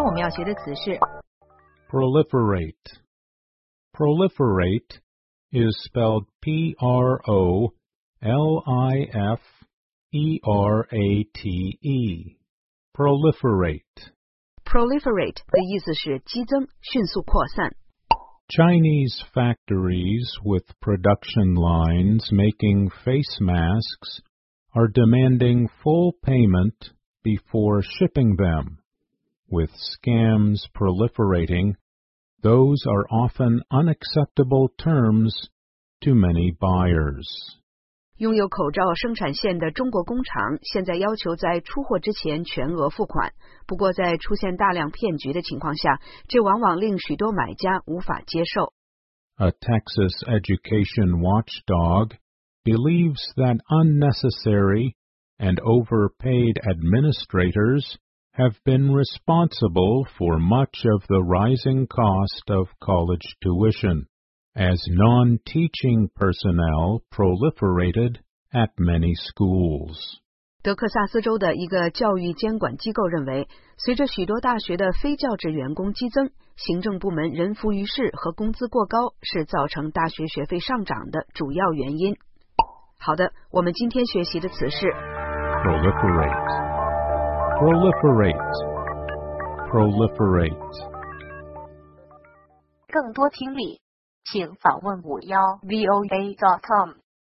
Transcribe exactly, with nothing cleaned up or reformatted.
天我们要学的词是 proliferate. Proliferate is spelled P R O L I F E R A T E. Proliferate. proliferate 的意思是激增、迅速扩散。 Chinese factories with production lines making face masks are demanding full payment before shipping them. With scams proliferating, those are often unacceptable terms to many buyers. 拥有口罩生产线的中国工厂现在要求在出货之前全额付款，不过在出现大量骗局的情况下，这往往令许多买家无法接受。 A Texas education watchdog believes that unnecessary and overpaid administrators have been responsible for much of the rising cost of college tuition, as non-teaching personnel proliferated at many schools. 德克萨斯州的一个教育监管机构认为，随着许多大学的非教职员工激增，行政部门人浮于事和工资过高是造成大学学费上涨的主要原因。好的，我们今天学习的词是 proliferate. Proliferate. Proliferate. 更多听力请访问五幺 V O A dot com